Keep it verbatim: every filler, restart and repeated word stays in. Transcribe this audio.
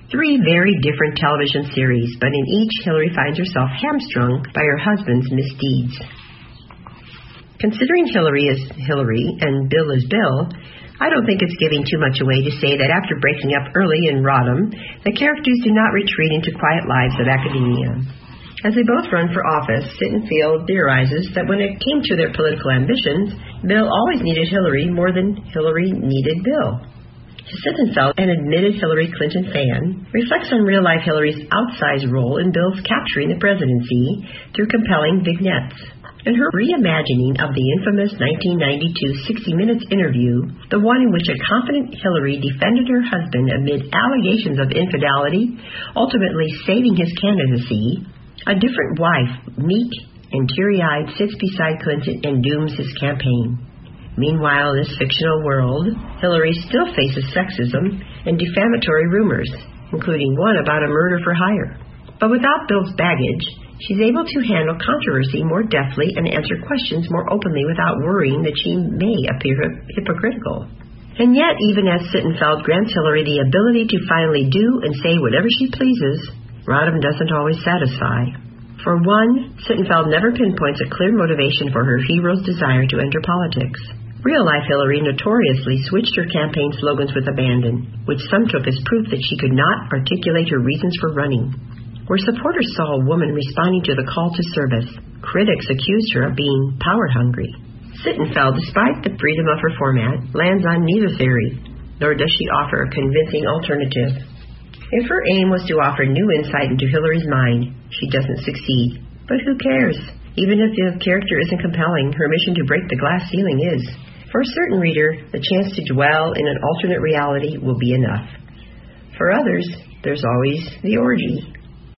Three very different television series, but in each, Hillary finds herself hamstrung by her husband's misdeeds. Considering Hillary is Hillary and Bill is Bill, I don't think it's giving too much away to say that after breaking up early in Rodham, the characters do not retreat into quiet lives of academia. As they both run for office, Sittenfeld theorizes that when it came to their political ambitions, Bill always needed Hillary more than Hillary needed Bill. Sittenfeld, an admitted Hillary Clinton fan, reflects on real-life Hillary's outsized role in Bill's capturing the presidency through compelling vignettes. In her reimagining of the infamous nineteen ninety-two sixty minutes interview, the one in which a confident Hillary defended her husband amid allegations of infidelity, ultimately saving his candidacy, a different wife, meek and teary-eyed, sits beside Clinton and dooms his campaign. Meanwhile, in this fictional world, Hillary still faces sexism and defamatory rumors, including one about a murder for hire. But without Bill's baggage, she's able to handle controversy more deftly and answer questions more openly without worrying that she may appear hypocritical. And yet, even as Sittenfeld grants Hillary the ability to finally do and say whatever she pleases, Rodham doesn't always satisfy. For one, Sittenfeld never pinpoints a clear motivation for her hero's desire to enter politics. Real-life Hillary notoriously switched her campaign slogans with abandon, which some took as proof that she could not articulate her reasons for running. Where supporters saw a woman responding to the call to service, critics accused her of being power-hungry. Sittenfeld, despite the freedom of her format, lands on neither theory, nor does she offer a convincing alternative. If her aim was to offer new insight into Hillary's mind, she doesn't succeed. But who cares? Even if the character isn't compelling, her mission to break the glass ceiling is. For a certain reader, the chance to dwell in an alternate reality will be enough. For others, there's always the orgy.